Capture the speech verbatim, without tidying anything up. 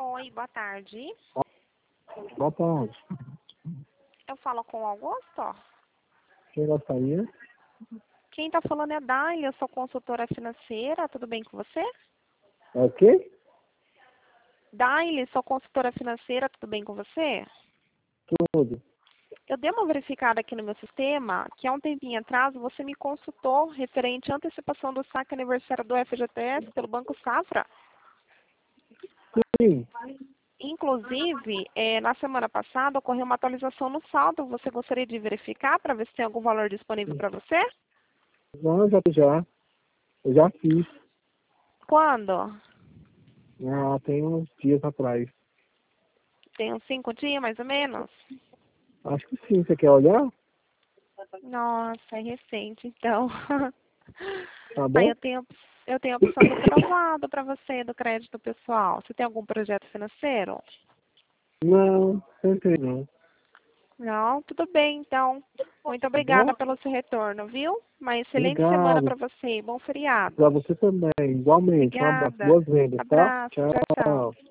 Oi, boa tarde. Boa tarde. Eu falo com o Augusto? Quem gostaria? Quem está falando é a Daily, eu sou consultora financeira, tudo bem com você? É o quê? Daily, sou consultora financeira, tudo bem com você? Tudo. Eu dei uma verificada aqui no meu sistema, que há um tempinho atrás você me consultou referente à antecipação do saque aniversário do F G T S pelo Banco Safra. Sim. Inclusive, eh, na semana passada ocorreu uma atualização no saldo. Você gostaria de verificar para ver se tem algum valor disponível para você? Não, já, já. Eu já fiz. Quando? Ah, tem uns dias atrás. Tem uns cinco dias, mais ou menos? Acho que sim. Você quer olhar? Nossa, é recente, então. Tá Aí bom? eu tenho, eu tenho a opção do provado para você, do crédito pessoal. Você tem algum projeto financeiro? Não, sempre não. Não? Tudo bem, então. Muito Tá bom? obrigada pelo seu retorno, viu? Uma excelente semana Obrigado. para você. Bom feriado. Pra você também. Igualmente. Um abraço. Obrigada. Boas vendas, tá? Abraço. Tchau, tchau. Tchau.